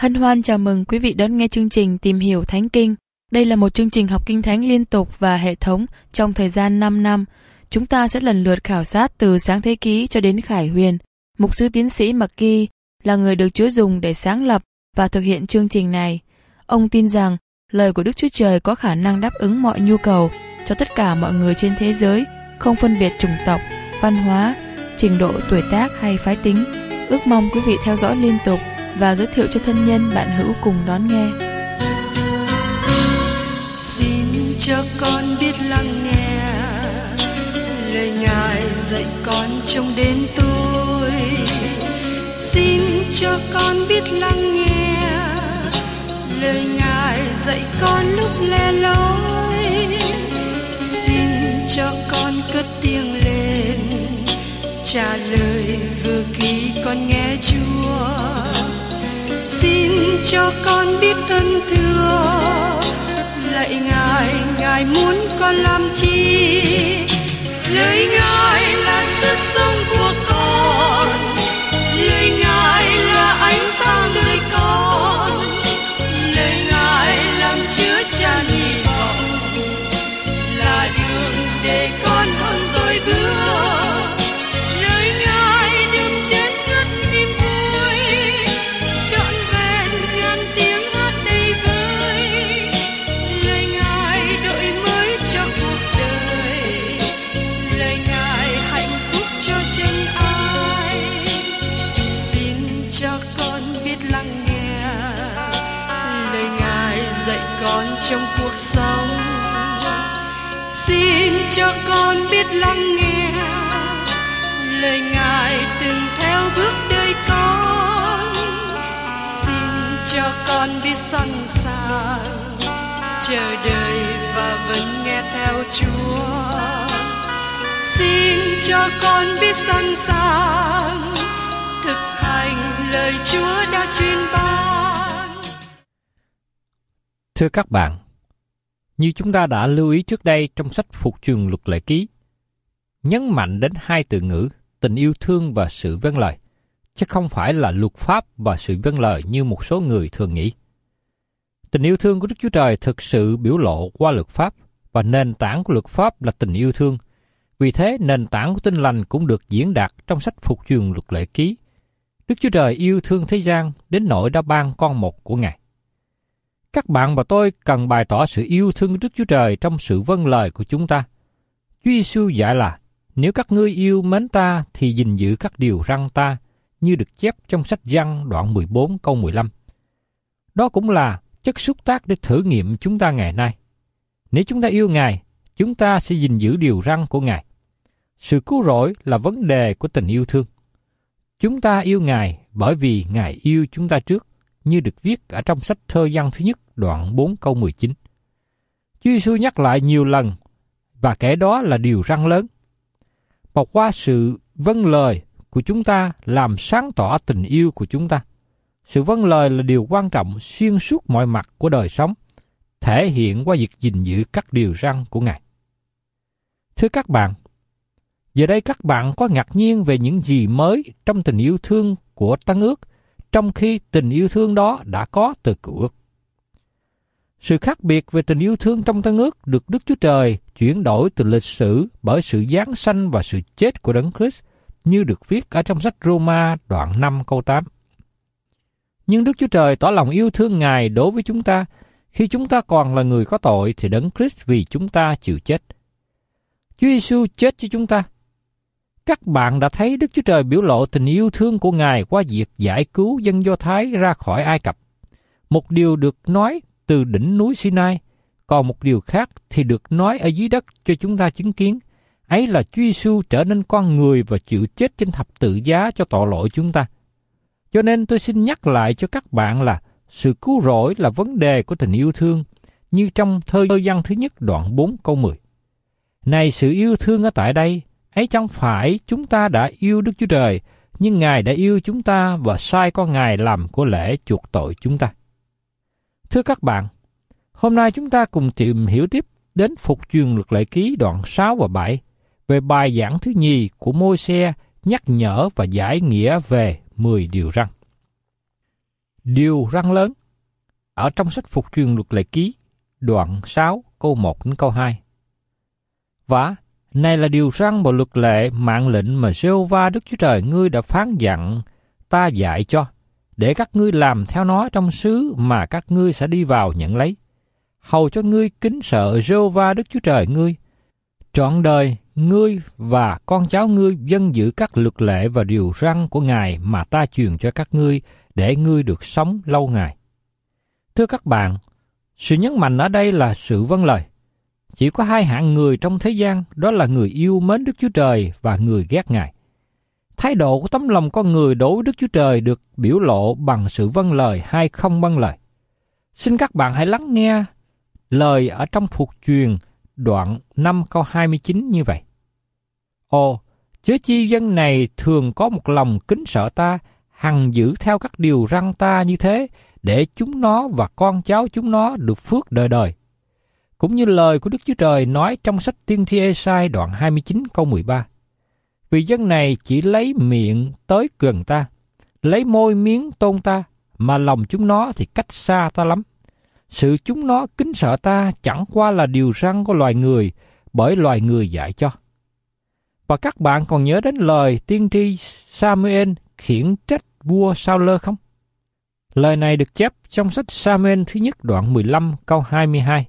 Hân hoan chào mừng quý vị đón nghe chương trình Tìm hiểu Thánh Kinh. Đây là một chương trình học Kinh Thánh liên tục và hệ thống trong thời gian 5 năm. Chúng ta sẽ lần lượt khảo sát từ Sáng Thế Ký cho đến Khải Huyền. Mục sư tiến sĩ McGee là người được Chúa dùng để sáng lập và thực hiện chương trình này. Ông tin rằng lời của Đức Chúa Trời có khả năng đáp ứng mọi nhu cầu cho tất cả mọi người trên thế giới, không phân biệt chủng tộc, văn hóa, trình độ tuổi tác hay phái tính. Ước mong quý vị theo dõi liên tục và giới thiệu cho thân nhân bạn hữu cùng đón nghe. Xin cho con biết lắng nghe lời Ngài dạy con trong đêm tối. Xin cho con biết lắng nghe lời Ngài dạy con lúc lẻ loi. Xin cho con cất tiếng lên trả lời vừa khi con nghe Chúa. Xin cho con biết ơn thưa lạy Ngài, Ngài muốn con làm chi? Lời Ngài là sức sống của con, lời Ngài là ánh sáng đời con, lời Ngài làm chứa chan hy vọng, là đường để con hơn rồi bước. Lời Ngài đừng chết ngất niềm vui, trọn vẹn ngàn tiếng hát đầy vơi. Lời Ngài đổi mới cho cuộc đời, lời Ngài hạnh phúc cho chân ai. Xin cho con biết lắng nghe lời Ngài dạy con trong cuộc sống. Xin cho con biết lắng nghe lời Ngài đừng theo bước đời con. Xin cho con biết sẵn sàng chờ đợi và vẫn nghe theo Chúa. Xin cho con biết sẵn sàng thực hành lời Chúa đã truyền ban. Thưa các bạn, như chúng ta đã lưu ý trước đây trong sách Phục Truyền Luật Lệ Ký, nhấn mạnh đến hai từ ngữ tình yêu thương và sự vâng lời, chứ không phải là luật pháp và sự vâng lời như một số người thường nghĩ. Tình yêu thương của Đức Chúa Trời thực sự biểu lộ qua luật pháp, và nền tảng của luật pháp là tình yêu thương. Vì thế, nền tảng của Tin Lành cũng được diễn đạt trong sách Phục Truyền Luật Lệ Ký. Đức Chúa Trời yêu thương thế gian đến nỗi đã ban con một của Ngài. Các bạn và tôi cần bày tỏ sự yêu thương của Đức Chúa Trời trong sự vâng lời của chúng ta. Chúa Giêsu dạy là, nếu các ngươi yêu mến ta thì gìn giữ các điều răn ta, như được chép trong sách Giăng đoạn 14 câu 15. Đó cũng là chất xúc tác để thử nghiệm chúng ta ngày nay. Nếu chúng ta yêu Ngài, chúng ta sẽ gìn giữ điều răn của Ngài. Sự cứu rỗi là vấn đề của tình yêu thương. Chúng ta yêu Ngài bởi vì Ngài yêu chúng ta trước, như được viết ở trong sách Thơ Giăng thứ nhất đoạn 4 câu 19. Chúa Giêsu nhắc lại nhiều lần, và kể đó là điều răn lớn. Và qua sự vâng lời của chúng ta làm sáng tỏ tình yêu của chúng ta. Sự vâng lời là điều quan trọng xuyên suốt mọi mặt của đời sống, thể hiện qua việc gìn giữ các điều răn của Ngài. Thưa các bạn, giờ đây các bạn có ngạc nhiên về những gì mới trong tình yêu thương của Tân Ước, trong khi tình yêu thương đó đã có từ Cựu Ước. Sự khác biệt về tình yêu thương trong Tân Ước được Đức Chúa Trời chuyển đổi từ lịch sử bởi sự giáng sanh và sự chết của Đấng Christ, như được viết ở trong sách Roma đoạn 5 câu 8. Nhưng Đức Chúa Trời tỏ lòng yêu thương Ngài đối với chúng ta, khi chúng ta còn là người có tội thì Đấng Christ vì chúng ta chịu chết. Chúa Giêsu chết cho chúng ta. Các bạn đã thấy Đức Chúa Trời biểu lộ tình yêu thương của Ngài qua việc giải cứu dân Do Thái ra khỏi Ai Cập. Một điều được nói từ đỉnh núi Sinai, còn một điều khác thì được nói ở dưới đất cho chúng ta chứng kiến. Ấy là Chúa Giêsu trở nên con người và chịu chết trên thập tự giá cho tội lỗi chúng ta. Cho nên tôi xin nhắc lại cho các bạn là sự cứu rỗi là vấn đề của tình yêu thương, như trong Thơ Giăng thứ nhất đoạn 4 câu 10. Này, sự yêu thương ở tại đây, ấy chẳng phải chúng ta đã yêu Đức Chúa Trời, nhưng Ngài đã yêu chúng ta và sai con Ngài làm của lễ chuộc tội chúng ta. Thưa các bạn, hôm nay chúng ta cùng tìm hiểu tiếp đến Phục Truyền Luật Lệ Ký đoạn 6 và 7 về bài giảng thứ nhì của Môi-se nhắc nhở và giải nghĩa về 10 điều răn. điều răn lớn ở trong sách Phục truyền luật lệ ký, đoạn 6, câu 1 đến câu 2. Và này là điều răn và luật lệ mạng lệnh mà Giê-hô-va Đức Chúa Trời ngươi đã phán dặn ta dạy cho, để các ngươi làm theo nó trong xứ mà các ngươi sẽ đi vào nhận lấy, hầu cho ngươi kính sợ Giê-hô-va Đức Chúa Trời ngươi, trọn đời ngươi và con cháu ngươi vâng giữ các luật lệ và điều răn của Ngài mà ta truyền cho các ngươi, để ngươi được sống lâu ngày. Thưa các bạn, sự nhấn mạnh ở đây là sự vâng lời. Chỉ có hai hạng người trong thế gian, đó là người yêu mến Đức Chúa Trời và người ghét Ngài. Thái độ của tấm lòng con người đối với Đức Chúa Trời được biểu lộ bằng sự vâng lời hay không vâng lời. Xin các bạn hãy lắng nghe lời ở trong Phục truyền đoạn 5 câu 29 như vậy. Ồ, chớ chi dân này thường có một lòng kính sợ ta, hằng giữ theo các điều răn ta như thế, để chúng nó và con cháu chúng nó được phước đời đời. Cũng như lời của Đức Chúa Trời nói trong sách Tiên tri Ê-sai đoạn 29 câu 13. Vì dân này chỉ lấy miệng tới gần ta, lấy môi miếng tôn ta, mà lòng chúng nó thì cách xa ta lắm. Sự chúng nó kính sợ ta chẳng qua là điều răn của loài người, bởi loài người dạy cho. Và các bạn còn nhớ đến lời tiên tri Sa-mu-ên khiển trách vua Sa-lơ không? Lời này được chép trong sách Sa-mu-ên thứ nhất đoạn 15 câu 22.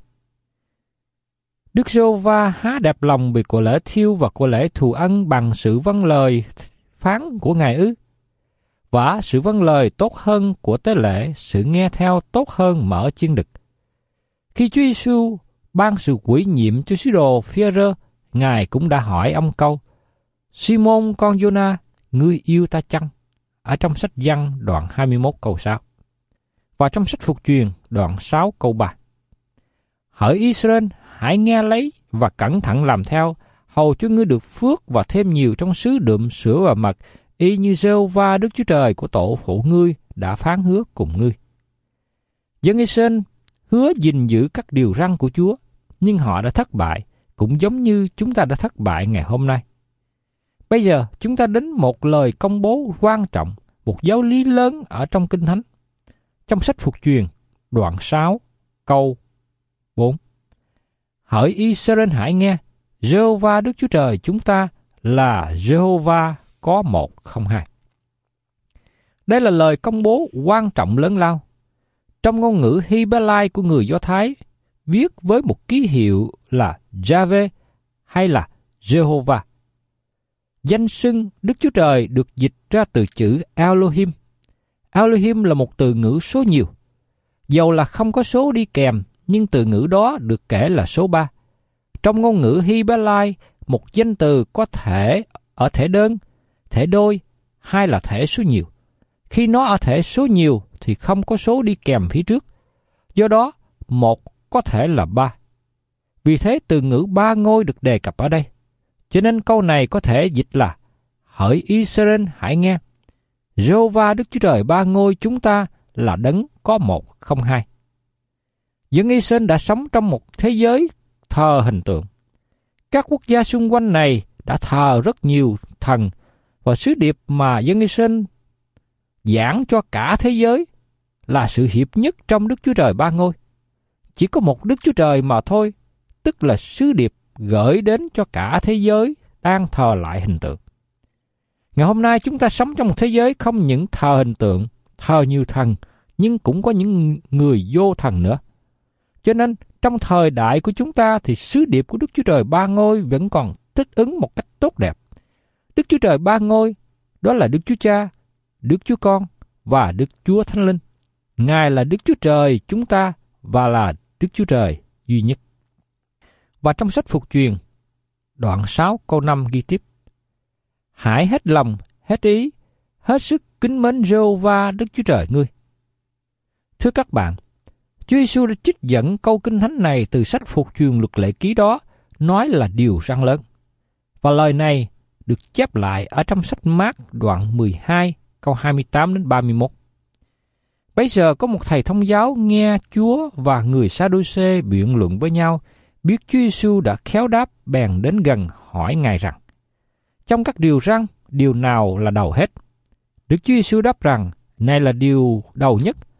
Đức Giê-hô-va há đẹp lòng vì của lễ thiêu và của lễ thù ân bằng sự vâng lời phán của Ngài ư? Và sự vâng lời tốt hơn của tế lễ, sự nghe theo tốt hơn mở chiên đực. Khi Chúa Giêsu ban sự ủy nhiệm cho sứ đồ Phi-e-rơ, Ngài cũng đã hỏi ông câu: Simon con Giô-na, ngươi yêu ta chăng? Ở trong sách Giăng đoạn 21 câu 6. Và trong sách Phục truyền đoạn 6 câu 3. Hỡi Israel, hãy nghe lấy và cẩn thận làm theo, hầu cho ngươi được phước và thêm nhiều trong xứ đượm sữa và mật, y như Giê-hô-va Đức Chúa Trời của tổ phụ ngươi đã phán hứa cùng ngươi. Dân Israel hứa gìn giữ các điều răn của Chúa, nhưng họ đã thất bại, cũng giống như chúng ta đã thất bại ngày hôm nay. Bây giờ chúng ta đến một lời công bố quan trọng, một giáo lý lớn ở trong Kinh Thánh. Trong sách Phục truyền, đoạn 6, câu 4. Hỡi Israel hãy nghe, Giê-hô-va Đức Chúa Trời chúng ta là Giê-hô-va có một không hai. Đây là lời công bố quan trọng lớn lao. Trong ngôn ngữ Hy-bê-lai của người Do Thái, viết với một ký hiệu là Giave hay là Giê-hô-va. Danh xưng Đức Chúa Trời được dịch ra từ chữ Elohim. Elohim là một từ ngữ số nhiều. Dầu là không có số đi kèm, nhưng từ ngữ đó được kể là số 3. Trong ngôn ngữ Hy-bê-lai, một danh từ có thể ở thể đơn, thể đôi hay là thể số nhiều. Khi nó ở thể số nhiều thì không có số đi kèm phía trước. Do đó, một có thể là 3. Vì thế từ ngữ 3 ngôi được đề cập ở đây. Cho nên câu này có thể dịch là: Hỡi Israel hãy nghe, Giê-hô-va Đức Chúa Trời 3 ngôi chúng ta là đấng có một không hai. Dân Israel đã sống trong một thế giới thờ hình tượng. Các quốc gia xung quanh này đã thờ rất nhiều thần, và sứ điệp mà dân Israel giảng cho cả thế giới là sự hiệp nhất trong Đức Chúa Trời 3 ngôi. Chỉ có một Đức Chúa Trời mà thôi, tức là sứ điệp gửi đến cho cả thế giới đang thờ lại hình tượng. Ngày hôm nay chúng ta sống trong một thế giới không những thờ hình tượng, thờ nhiều thần, nhưng cũng có những người vô thần nữa. Cho nên trong thời đại của chúng ta thì sứ điệp của Đức Chúa Trời 3 ngôi vẫn còn thích ứng một cách tốt đẹp. Đức Chúa Trời 3 ngôi đó là Đức Chúa Cha, Đức Chúa Con và Đức Chúa Thánh Linh. Ngài là Đức Chúa Trời chúng ta và là Đức Chúa Trời duy nhất. Và trong sách Phục truyền, đoạn 6 câu 5 ghi tiếp: Hãy hết lòng, hết ý, hết sức kính mến Giê-hô-va Đức Chúa Trời ngươi. Thưa các bạn, Chúa Giêsu đã trích dẫn câu kinh thánh này từ sách Phục truyền luật lệ ký đó, nói là điều răn lớn. Và lời này được chép lại ở trong sách Mác đoạn 12 câu 28 đến 31. Bây giờ có một thầy thông giáo nghe Chúa và người Sa-đu-xê biện luận với nhau, biết Chúa Giêsu đã khéo đáp, bèn đến gần hỏi Ngài rằng: Trong các điều răn, điều nào là đầu hết? Đức Chúa Giêsu đáp rằng: Này là điều đầu nhất,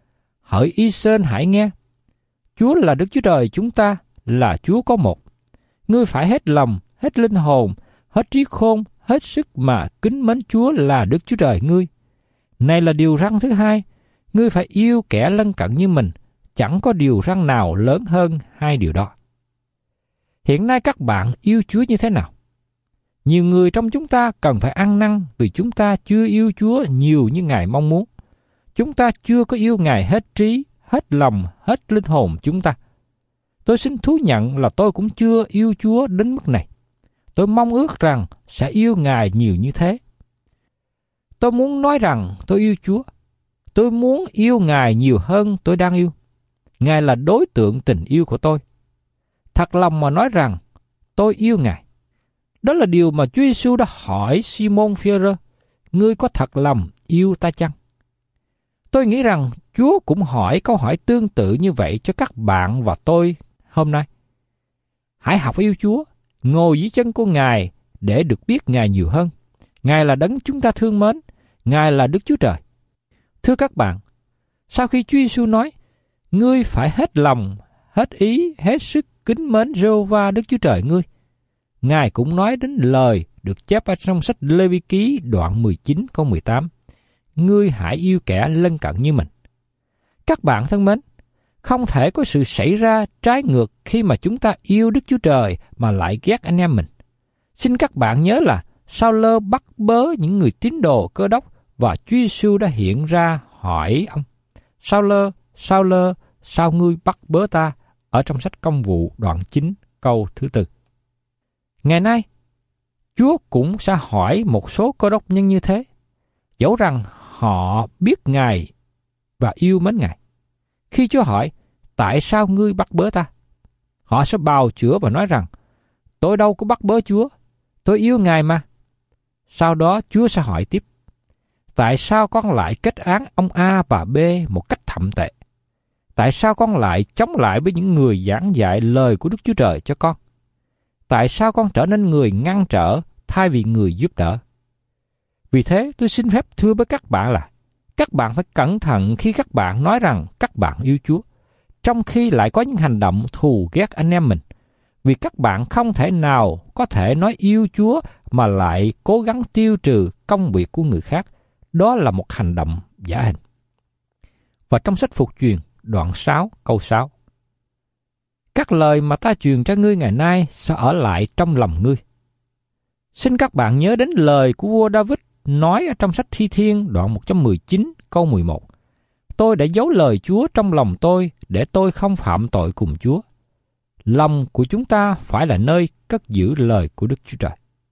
Hỡi Israel hãy nghe, Chúa là Đức Chúa Trời chúng ta, là Chúa có một. Ngươi phải hết lòng, hết linh hồn, hết trí khôn, hết sức mà kính mến Chúa là Đức Chúa Trời ngươi. Này là điều răn thứ hai, ngươi phải yêu kẻ lân cận như mình, chẳng có điều răn nào lớn hơn hai điều đó. Hiện nay các bạn yêu Chúa như thế nào? Nhiều người trong chúng ta cần phải ăn năn vì chúng ta chưa yêu Chúa nhiều như Ngài mong muốn. Chúng ta chưa có yêu Ngài hết trí, hết lòng, hết linh hồn chúng ta. Tôi xin thú nhận là tôi cũng chưa yêu Chúa đến mức này. Tôi mong ước rằng sẽ yêu Ngài nhiều như thế. Tôi muốn nói rằng tôi yêu Chúa. Tôi muốn yêu Ngài nhiều hơn tôi đang yêu. Ngài là đối tượng tình yêu của tôi. Thật lòng mà nói rằng tôi yêu Ngài. Đó là điều mà Chúa Giêsu đã hỏi Simon Phêrô, ngươi có thật lòng yêu ta chăng? Tôi nghĩ rằng Chúa cũng hỏi câu hỏi tương tự như vậy cho các bạn và tôi hôm nay. Hãy học yêu Chúa, ngồi dưới chân của Ngài để được biết Ngài nhiều hơn. Ngài là đấng chúng ta thương mến, Ngài là Đức Chúa Trời. Thưa các bạn, sau khi Chúa Giêsu nói, ngươi phải hết lòng, hết ý, hết sức kính mến Giê-hô-va Đức Chúa Trời ngươi, Ngài cũng nói đến lời được chép ở trong sách Lê-vi ký đoạn 19 câu 18. Ngươi hãy yêu kẻ lân cận như mình. Các bạn thân mến, không thể có sự xảy ra trái ngược khi mà chúng ta yêu Đức Chúa Trời mà lại ghét anh em mình. Xin các bạn nhớ là Sao-lơ bắt bớ những người tín đồ Cơ Đốc và Chúa Giêsu đã hiện ra hỏi ông: Sao-lơ, Sao-lơ, sao ngươi bắt bớ ta? Ở trong sách Công vụ đoạn 9 câu thứ 4. Ngày nay, Chúa cũng sẽ hỏi một số Cơ Đốc nhân như thế, dẫu rằng họ biết Ngài và yêu mến Ngài. Khi Chúa hỏi, tại sao ngươi bắt bớ ta? Họ sẽ bào chữa và nói rằng, tôi đâu có bắt bớ Chúa, tôi yêu Ngài mà. Sau đó Chúa sẽ hỏi tiếp, tại sao con lại kết án ông A và B một cách thậm tệ? Tại sao con lại chống lại với những người giảng dạy lời của Đức Chúa Trời cho con? Tại sao con trở nên người ngăn trở thay vì người giúp đỡ? Vì thế tôi xin phép thưa với các bạn là các bạn phải cẩn thận khi các bạn nói rằng các bạn yêu Chúa, trong khi lại có những hành động thù ghét anh em mình. Vì các bạn không thể nào có thể nói yêu Chúa mà lại cố gắng tiêu trừ công việc của người khác. Đó là một hành động giả hình. Và trong sách Phục Truyền đoạn 6 câu 6. Các lời mà ta truyền cho ngươi ngày nay sẽ ở lại trong lòng ngươi. Xin các bạn nhớ đến lời của vua David nói ở trong sách Thi Thiên đoạn 119 câu 11. Tôi đã giấu lời Chúa trong lòng tôi để tôi không phạm tội cùng Chúa. Lòng của chúng ta phải là nơi cất giữ lời của Đức Chúa Trời.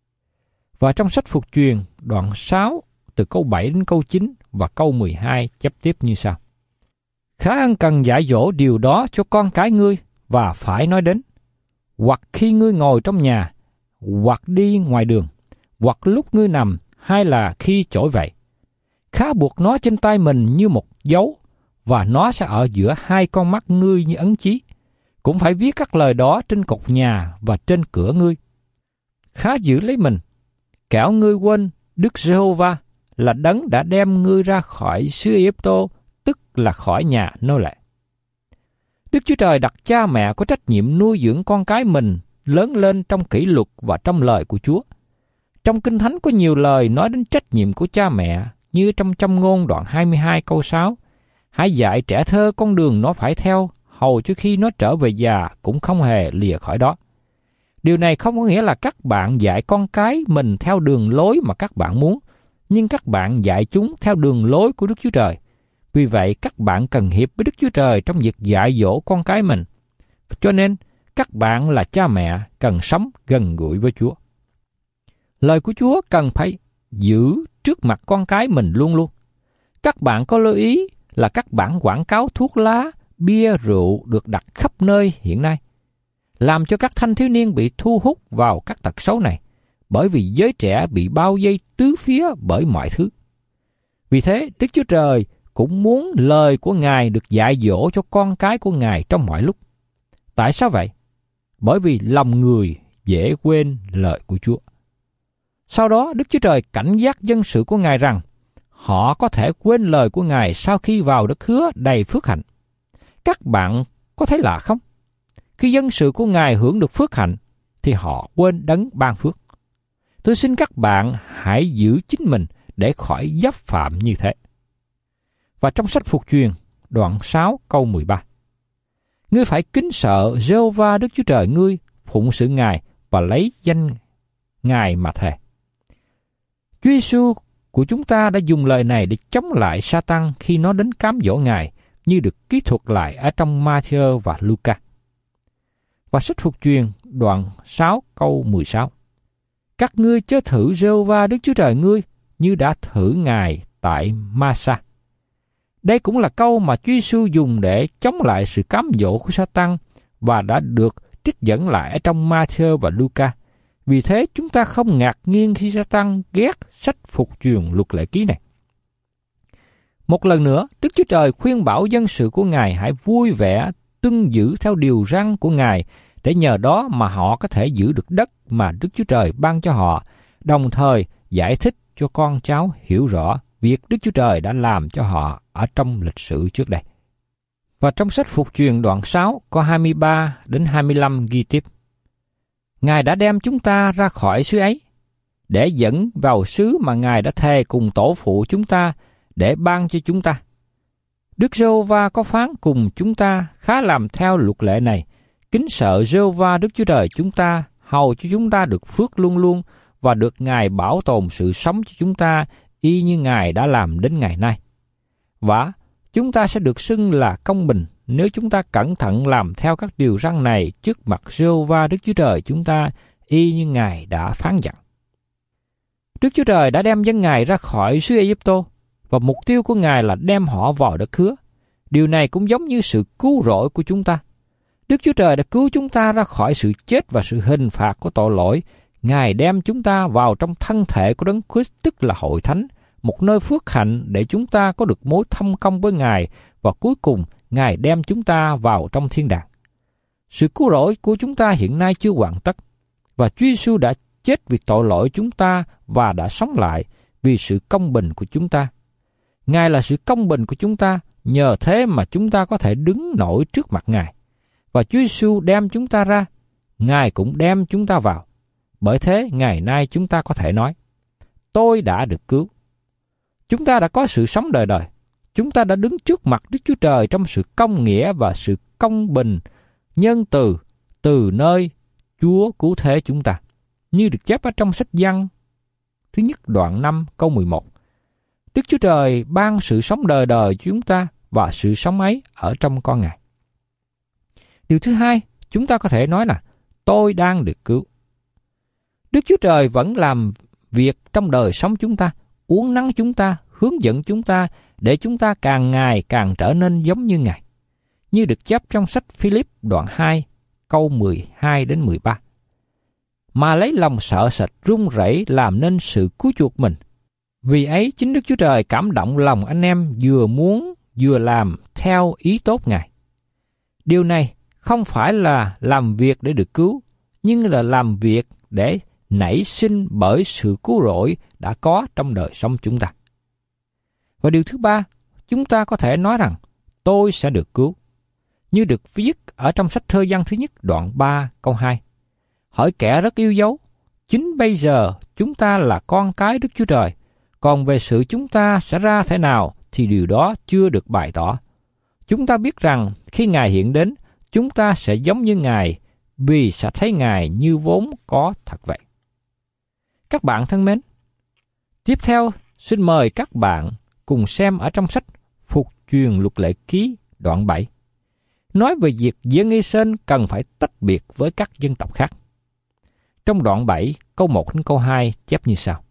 Và trong sách Phục Truyền đoạn 6 từ câu 7 đến câu 9 và câu 12 chép tiếp như sau. Khá ân cần dạy dỗ điều đó cho con cái ngươi và phải nói đến, hoặc khi ngươi ngồi trong nhà, hoặc đi ngoài đường, hoặc lúc ngươi nằm, hay là khi trỗi dậy. Khá buộc nó trên tay mình như một dấu, và nó sẽ ở giữa hai con mắt ngươi như ấn chí. Cũng phải viết các lời đó trên cột nhà và trên cửa ngươi. Khá giữ lấy mình, kẻo ngươi quên Đức Giê-hô-va là đấng đã đem ngươi ra khỏi xứ Ai-cập, tức là khỏi nhà nô lệ. Đức Chúa Trời đặt cha mẹ có trách nhiệm nuôi dưỡng con cái mình lớn lên trong kỷ luật và trong lời của Chúa. Trong Kinh Thánh có nhiều lời nói đến trách nhiệm của cha mẹ, như trong Châm Ngôn đoạn 22 câu 6. Hãy dạy trẻ thơ con đường nó phải theo, hầu cho khi nó trở về già cũng không hề lìa khỏi đó. Điều này không có nghĩa là các bạn dạy con cái mình theo đường lối mà các bạn muốn, nhưng các bạn dạy chúng theo đường lối của Đức Chúa Trời. Vì vậy, các bạn cần hiệp với Đức Chúa Trời trong việc dạy dỗ con cái mình. Cho nên, các bạn là cha mẹ cần sống gần gũi với Chúa. Lời của Chúa cần phải giữ trước mặt con cái mình luôn luôn. Các bạn có lưu ý là các bản quảng cáo thuốc lá, bia, rượu được đặt khắp nơi hiện nay, làm cho các thanh thiếu niên bị thu hút vào các tật xấu này, bởi vì giới trẻ bị bao vây tứ phía bởi mọi thứ. Vì thế, Đức Chúa Trời cũng muốn lời của Ngài được dạy dỗ cho con cái của Ngài trong mọi lúc. Tại sao vậy? Bởi vì lòng người dễ quên lời của Chúa. Sau đó, Đức Chúa Trời cảnh giác dân sự của Ngài rằng họ có thể quên lời của Ngài sau khi vào đất hứa đầy phước hạnh. Các bạn có thấy lạ không? Khi dân sự của Ngài hưởng được phước hạnh, thì họ quên đấng ban phước. Tôi xin các bạn hãy giữ chính mình để khỏi dấp phạm như thế. Và trong sách Phục Truyền, đoạn 6 câu 13. Ngươi phải kính sợ Giê-hô-va Đức Chúa Trời ngươi, phụng sự Ngài và lấy danh Ngài mà thề. Chúa Giêsu của chúng ta đã dùng lời này để chống lại Sa-tan khi nó đến cám dỗ Ngài, như được ký thuật lại ở trong Ma-thi-ơ và Luca. Và sách Phục Truyền đoạn 6 câu 16. Các ngươi chớ thử Giê-hô-va Đức Chúa Trời ngươi như đã thử Ngài tại Ma-sa. Đây cũng là câu mà Chúa Giêsu dùng để chống lại sự cám dỗ của Sa-tan và đã được trích dẫn lại ở trong Ma-thi-ơ và Luca. Vì thế chúng ta không ngạc nhiên khi Sa-tan ghét sách Phục Truyền Luật Lệ Ký này. Một lần nữa, Đức Chúa Trời khuyên bảo dân sự của Ngài hãy vui vẻ tuân giữ theo điều răn của Ngài, để nhờ đó mà họ có thể giữ được đất mà Đức Chúa Trời ban cho họ, đồng thời giải thích cho con cháu hiểu rõ việc Đức Chúa Trời đã làm cho họ ở trong lịch sử trước đây. Và trong sách Phục Truyền đoạn 6 có 23 đến 25 ghi tiếp: Ngài đã đem chúng ta ra khỏi xứ ấy, để dẫn vào xứ mà Ngài đã thề cùng tổ phụ chúng ta để ban cho chúng ta. Đức Giê-hô-va có phán cùng chúng ta khá làm theo luật lệ này, kính sợ Giê-hô-va Đức Chúa Trời chúng ta, hầu cho chúng ta được phước luôn luôn và được Ngài bảo tồn sự sống cho chúng ta y như Ngài đã làm đến ngày nay. Và chúng ta sẽ được xưng là công bình nếu chúng ta cẩn thận làm theo các điều răn này trước mặt Giê-hô-va Đức Chúa Trời chúng ta y như Ngài đã phán dặn. Đức Chúa Trời đã đem dân Ngài ra khỏi xứ Ai-cập, và mục tiêu của Ngài là đem họ vào đất hứa. Điều này cũng giống như sự cứu rỗi của chúng ta. Đức Chúa Trời đã cứu chúng ta ra khỏi sự chết và sự hình phạt của tội lỗi. Ngài đem chúng ta vào trong thân thể của Đấng Christ, tức là hội thánh, một nơi phước hạnh để chúng ta có được mối thông công với Ngài, và cuối cùng Ngài đem chúng ta vào trong thiên đàng. Sự cứu rỗi của chúng ta hiện nay chưa hoàn tất, và Chúa Giêsu đã chết vì tội lỗi chúng ta và đã sống lại vì sự công bình của chúng ta. Ngài là sự công bình của chúng ta, nhờ thế mà chúng ta có thể đứng nổi trước mặt Ngài. Và Chúa Giêsu đem chúng ta ra, Ngài cũng đem chúng ta vào. Bởi thế, ngày nay chúng ta có thể nói, tôi đã được cứu. Chúng ta đã có sự sống đời đời. Chúng ta đã đứng trước mặt Đức Chúa Trời trong sự công nghĩa và sự công bình, nhân từ, từ nơi Chúa cứu thế chúng ta. Như được chép ở trong sách Giăng thứ nhất đoạn 5 câu 11. Đức Chúa Trời ban sự sống đời đời cho chúng ta, và sự sống ấy ở trong con Ngài. Điều thứ hai, chúng ta có thể nói là tôi đang được cứu. Đức Chúa Trời vẫn làm việc trong đời sống chúng ta, uốn nắn chúng ta, hướng dẫn chúng ta để chúng ta càng ngày càng trở nên giống như Ngài. Như được chép trong sách Philip đoạn 2 câu 12 đến 13. Mà lấy lòng sợ sệt run rẩy làm nên sự cứu chuộc mình. Vì ấy chính Đức Chúa Trời cảm động lòng anh em vừa muốn vừa làm theo ý tốt Ngài. Điều này không phải là làm việc để được cứu, nhưng là làm việc để nảy sinh bởi sự cứu rỗi đã có trong đời sống chúng ta. Và điều thứ ba, chúng ta có thể nói rằng tôi sẽ được cứu. Như được viết ở trong sách Thơ Giăng thứ nhất đoạn 3 câu 2. Hỏi kẻ rất yêu dấu, chính bây giờ chúng ta là con cái Đức Chúa Trời, còn về sự chúng ta sẽ ra thế nào thì điều đó chưa được bày tỏ. Chúng ta biết rằng khi Ngài hiện đến, chúng ta sẽ giống như Ngài, vì sẽ thấy Ngài như vốn có thật vậy. Các bạn thân mến, tiếp theo xin mời các bạn cùng xem ở trong sách Phục Truyền Luật Lệ Ký đoạn 7, nói về việc dân Israel cần phải tách biệt với các dân tộc khác. Trong đoạn 7, câu 1 đến câu 2 chép như sau.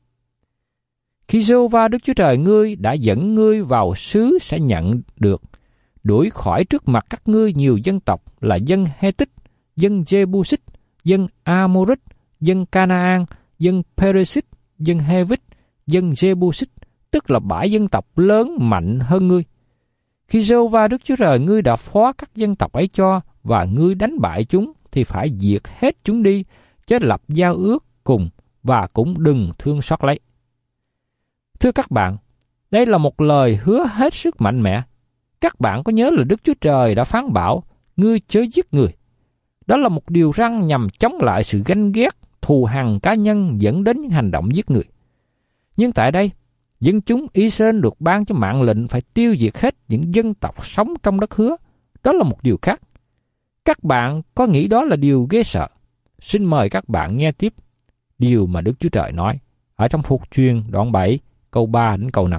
Khi Giê-hô-va Đức Chúa Trời ngươi đã dẫn ngươi vào xứ sẽ nhận được, đuổi khỏi trước mặt các ngươi nhiều dân tộc là dân Hê-tích, dân Giê-bu-xít, dân A-mô-rít, dân Ca-na-an, dân Pê-rê-xít, dân Hê-vít, dân Giê-bu-xít, tức là 7 dân tộc lớn mạnh hơn ngươi. Khi Giê-hô-va Đức Chúa Trời ngươi đã phó các dân tộc ấy cho, và ngươi đánh bại chúng, thì phải diệt hết chúng đi, chớ lập giao ước cùng, và cũng đừng thương xót lấy. Thưa các bạn, Đây là một lời hứa hết sức mạnh mẽ. Các bạn có nhớ là Đức Chúa Trời đã phán bảo, ngươi chớ giết người. Đó là một điều răn nhằm chống lại sự ganh ghét, thù hằn cá nhân dẫn đến những hành động giết người. Nhưng tại đây, dân chúng Israel được ban cho mạng lệnh phải tiêu diệt hết những dân tộc sống trong đất hứa. Đó là một điều khác. Các bạn có nghĩ đó là điều ghê sợ? Xin mời các bạn nghe tiếp điều mà Đức Chúa Trời nói ở trong Phục Truyền đoạn 7, câu 3 đến câu 5.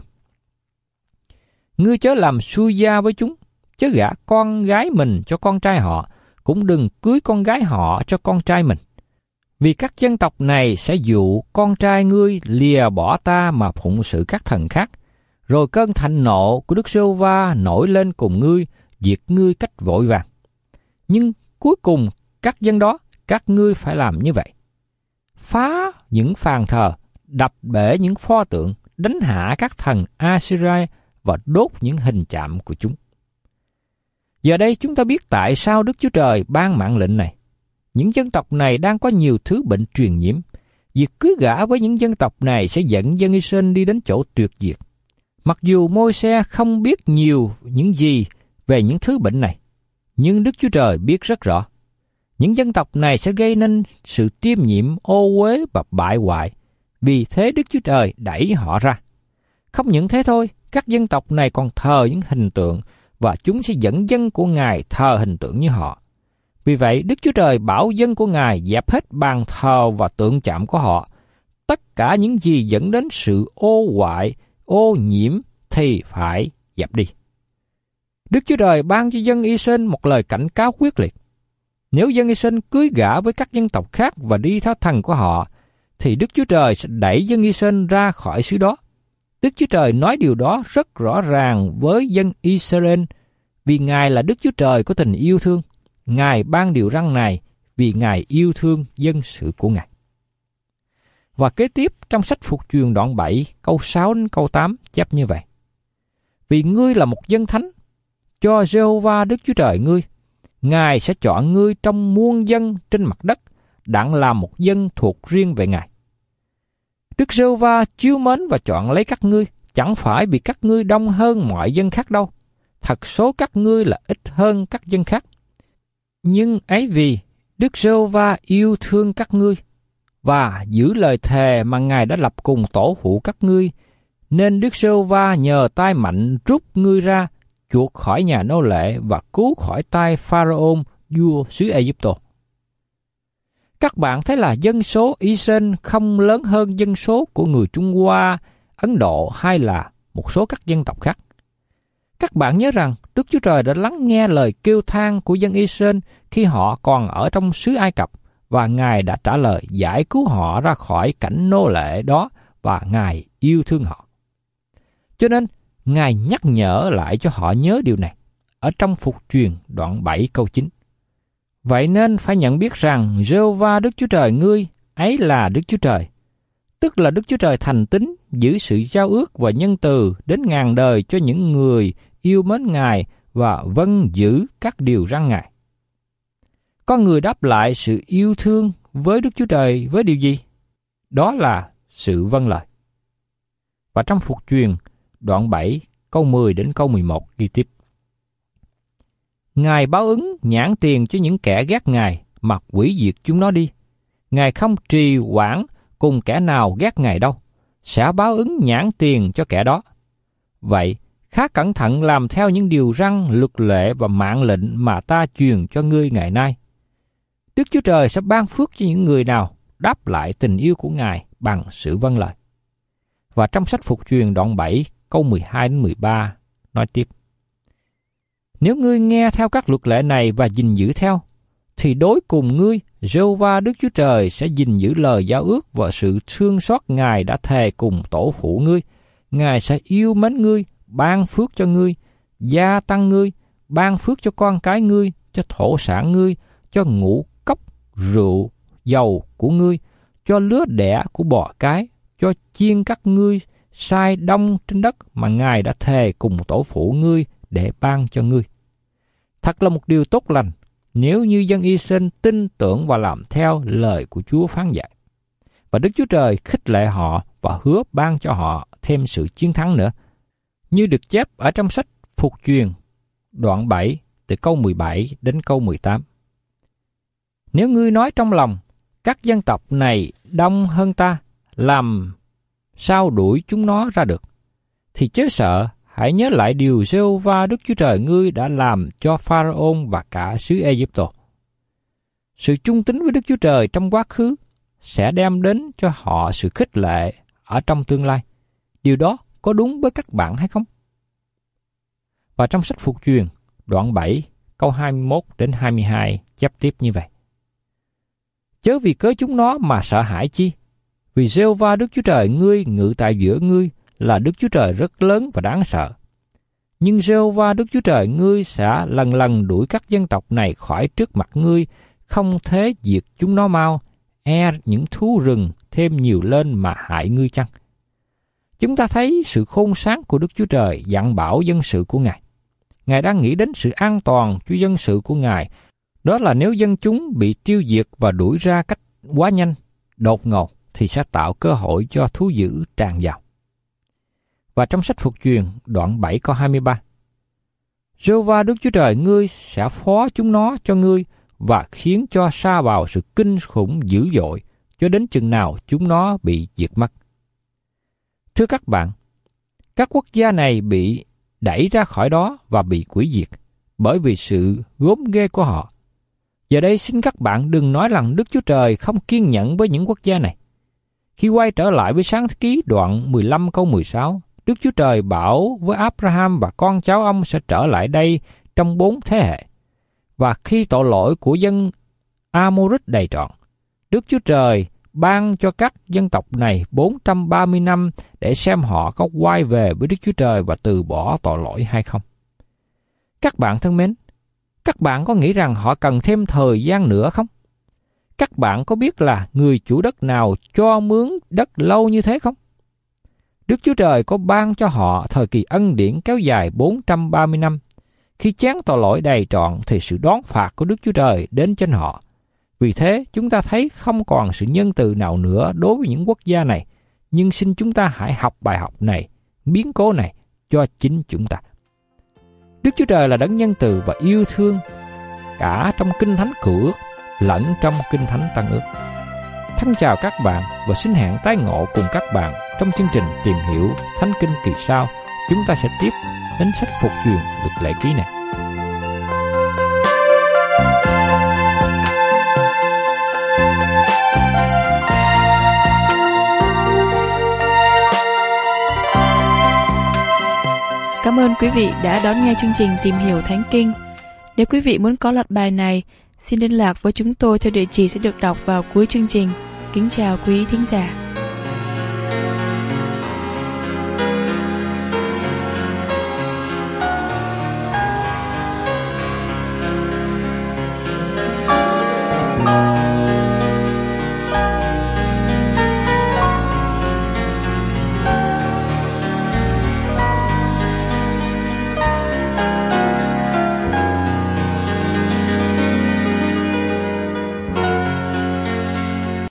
Ngươi chớ làm xuôi gia với chúng, chớ gả con gái mình cho con trai họ, cũng đừng cưới con gái họ cho con trai mình. Vì các dân tộc này sẽ dụ con trai ngươi lìa bỏ ta mà phụng sự các thần khác, rồi cơn thạnh nộ của Đức Giê-hô-va nổi lên cùng ngươi, diệt ngươi cách vội vàng. Nhưng cuối cùng các dân đó, các ngươi phải làm như vậy: phá những phàn thờ, đập bể những pho tượng, đánh hạ các thần Assyria và đốt những hình chạm của chúng. Giờ đây chúng ta biết tại sao Đức Chúa Trời ban mạng lệnh này. Những dân tộc này đang có nhiều thứ bệnh truyền nhiễm. Việc cưới gả với những dân tộc này sẽ dẫn dân Israel đi đến chỗ tuyệt diệt. Mặc dù Môi-se không biết nhiều những gì về những thứ bệnh này, nhưng Đức Chúa Trời biết rất rõ. Những dân tộc này sẽ gây nên sự tiêm nhiễm, ô uế và bại hoại. Vì thế Đức Chúa Trời đẩy họ ra. Không những thế thôi, các dân tộc này còn thờ những hình tượng và chúng sẽ dẫn dân của Ngài thờ hình tượng như họ. Vì vậy, Đức Chúa Trời bảo dân của Ngài dẹp hết bàn thờ và tượng chạm của họ. Tất cả những gì dẫn đến sự ô hoại, ô nhiễm thì phải dẹp đi. Đức Chúa Trời ban cho dân Israel một lời cảnh cáo quyết liệt. Nếu dân Israel cưới gả với các dân tộc khác và đi theo thần của họ, thì Đức Chúa Trời sẽ đẩy dân Israel ra khỏi xứ đó. Đức Chúa Trời nói điều đó rất rõ ràng với dân Israel, vì Ngài là Đức Chúa Trời có tình yêu thương. Ngài ban điều răn này vì Ngài yêu thương dân sự của Ngài. Và kế tiếp trong sách Phục Truyền đoạn 7, câu 6 đến câu 8 chép như vậy: Vì ngươi là một dân thánh, cho Giê-hô-va Đức Chúa Trời ngươi, Ngài sẽ chọn ngươi trong muôn dân trên mặt đất, đặng làm một dân thuộc riêng về Ngài. Đức Giê-hô-va chiếu mến và chọn lấy các ngươi, chẳng phải vì các ngươi đông hơn mọi dân khác đâu, thật số các ngươi là ít hơn các dân khác. Nhưng ấy vì Đức Giê-hô-va yêu thương các ngươi và giữ lời thề mà Ngài đã lập cùng tổ phụ các ngươi, nên Đức Giê-hô-va nhờ tay mạnh rút ngươi ra, chuộc khỏi nhà nô lệ và cứu khỏi tay Pharaon vua xứ Ai-cập. Các bạn thấy là dân số Israel không lớn hơn dân số của người Trung Hoa, Ấn Độ hay là một số các dân tộc khác. Các bạn nhớ rằng Đức Chúa Trời đã lắng nghe lời kêu than của dân Israel khi họ còn ở trong xứ Ai Cập, và Ngài đã trả lời giải cứu họ ra khỏi cảnh nô lệ đó, và Ngài yêu thương họ. Cho nên, Ngài nhắc nhở lại cho họ nhớ điều này ở trong Phục Truyền đoạn 7 câu 9. Vậy nên phải nhận biết rằng Giê-hô-va Đức Chúa Trời ngươi ấy là Đức Chúa Trời, tức là Đức Chúa Trời thành tín, giữ sự giao ước và nhân từ đến ngàn đời cho những người yêu mến Ngài và vâng giữ các điều răn Ngài. Con người đáp lại sự yêu thương với Đức Chúa Trời với điều gì? Đó là sự vâng lời. Và trong Phục Truyền đoạn 7 câu 10 đến câu 11 ghi tiếp: Ngài báo ứng nhãn tiền cho những kẻ ghét Ngài mà hủy diệt chúng nó đi. Ngài không trì hoãn cùng kẻ nào ghét Ngài đâu, sẽ báo ứng nhãn tiền cho kẻ đó. Vậy, khá cẩn thận làm theo những điều răn, luật lệ và mạng lệnh mà ta truyền cho ngươi ngày nay. Đức Chúa Trời sẽ ban phước cho những người nào đáp lại tình yêu của Ngài bằng sự vâng lời. Và trong sách Phục Truyền đoạn 7 câu 12 đến 13 nói tiếp: Nếu ngươi nghe theo các luật lệ này và gìn giữ theo, thì đối cùng ngươi, Giê-hô-va Đức Chúa Trời sẽ gìn giữ lời giao ước và sự thương xót Ngài đã thề cùng tổ phụ ngươi. Ngài sẽ yêu mến ngươi, ban phước cho ngươi, gia tăng ngươi, ban phước cho con cái ngươi, cho thổ sản ngươi, cho ngũ cốc, rượu, dầu của ngươi, cho lứa đẻ của bò cái, cho chiên các ngươi sai đông trên đất mà Ngài đã thề cùng tổ phụ ngươi để ban cho ngươi. Thật là một điều tốt lành nếu như dân Israel tin tưởng và làm theo lời của Chúa phán dạy. Và Đức Chúa Trời khích lệ họ và hứa ban cho họ thêm sự chiến thắng nữa. như được chép ở trong sách Phục Truyền, đoạn 7, từ câu 17 đến câu 18. Nếu ngươi nói trong lòng, các dân tộc này đông hơn ta, làm sao đuổi chúng nó ra được, thì chớ sợ, hãy nhớ lại điều Giê-hô-va Đức Chúa Trời ngươi đã làm cho Pharaon và cả xứ Ê-díp-tô. Sự trung tín với Đức Chúa Trời trong quá khứ sẽ đem đến cho họ sự khích lệ ở trong tương lai. Điều đó có đúng với các bạn hay không? Và trong sách Phục Truyền, đoạn 7, câu 21 đến 22 chép tiếp như vậy. Chớ vì cớ chúng nó mà sợ hãi chi, vì Giê-hô-va Đức Chúa Trời ngươi ngự tại giữa ngươi là Đức Chúa Trời rất lớn và đáng sợ. Nhưng Giê-hô-va Đức Chúa Trời ngươi sẽ lần lần đuổi các dân tộc này khỏi trước mặt ngươi, không thế diệt chúng nó mau, những thú rừng thêm nhiều lên mà hại ngươi chăng? Chúng ta thấy sự khôn sáng của Đức Chúa Trời dặn bảo dân sự của Ngài. Ngài đang nghĩ đến sự an toàn cho dân sự của Ngài. Đó là nếu dân chúng bị tiêu diệt và đuổi ra cách quá nhanh, đột ngột, thì sẽ tạo cơ hội cho thú dữ tràn vào. Và trong sách Phục Truyền, đoạn 7 câu 23. Giê-hô-va Đức Chúa Trời ngươi sẽ phó chúng nó cho ngươi và khiến cho sa vào sự kinh khủng dữ dội cho đến chừng nào chúng nó bị diệt mất. Thưa các bạn, các quốc gia này bị đẩy ra khỏi đó và bị hủy diệt bởi vì sự gốm ghê của họ. Giờ đây xin các bạn đừng nói rằng Đức Chúa Trời không kiên nhẫn với những quốc gia này. Khi quay trở lại với Sáng thế ký đoạn 15 câu 16, Đức Chúa Trời bảo với Abraham và con cháu ông sẽ trở lại đây trong 4 thế hệ. Và khi tội lỗi của dân Amorit đầy trọn, Đức Chúa Trời ban cho các dân tộc này 430 năm để xem họ có quay về với Đức Chúa Trời và từ bỏ tội lỗi hay không. Các bạn thân mến, các bạn có nghĩ rằng họ cần thêm thời gian nữa không? Các bạn có biết là người chủ đất nào cho mướn đất lâu như thế không? Đức Chúa Trời có ban cho họ thời kỳ ân điển kéo dài 430 năm. Khi chán tội lỗi đầy trọn thì sự đón phạt của Đức Chúa Trời đến trên họ. Vì thế, chúng ta thấy không còn sự nhân từ nào nữa đối với những quốc gia này. Nhưng xin chúng ta hãy học bài học này, biến cố này cho chính chúng ta. Đức Chúa Trời là đấng nhân từ và yêu thương cả trong Kinh Thánh Cựu Ước lẫn trong Kinh Thánh Tân Ước. Thân chào các bạn và xin hẹn tái ngộ cùng các bạn trong chương trình Tìm Hiểu Thánh Kinh kỳ sau. Chúng ta sẽ tiếp đến sách Phục Truyền Luật Lệ Ký này. Cảm ơn quý vị đã đón nghe chương trình Tìm Hiểu Thánh Kinh. Nếu quý vị muốn có loạt bài này, xin liên lạc với chúng tôi theo địa chỉ sẽ được đọc vào cuối chương trình. Kính chào quý thính giả.